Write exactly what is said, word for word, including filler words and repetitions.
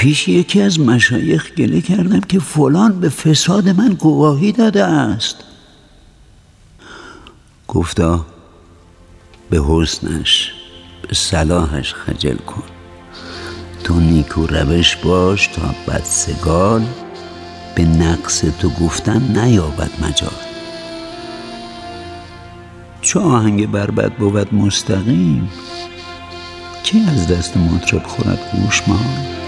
پیش یکی از مشایخ گله کردم که فلان به فساد من گواهی داده است. گفتا به حسنش، به صلاحش خجل کن. تو نیکو روش باش تا بدسگال به نقص تو گفتن نیابد مجال. چو آهنگ بربط بود مستقیم، کی از دست مطرب خورد گوشمال؟